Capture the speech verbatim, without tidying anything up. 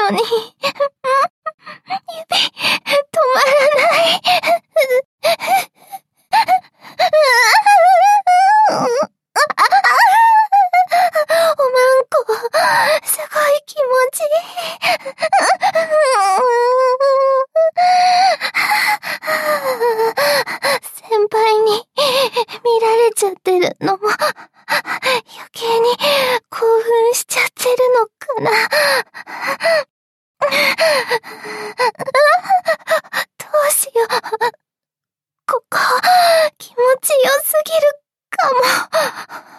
のに、指、止まらない。おまんこ、すごい気持ちいい。先輩に見られちゃってるのも余計に興奮しちゃってるのかな。どうしよう。ここ気持ちよすぎるかも。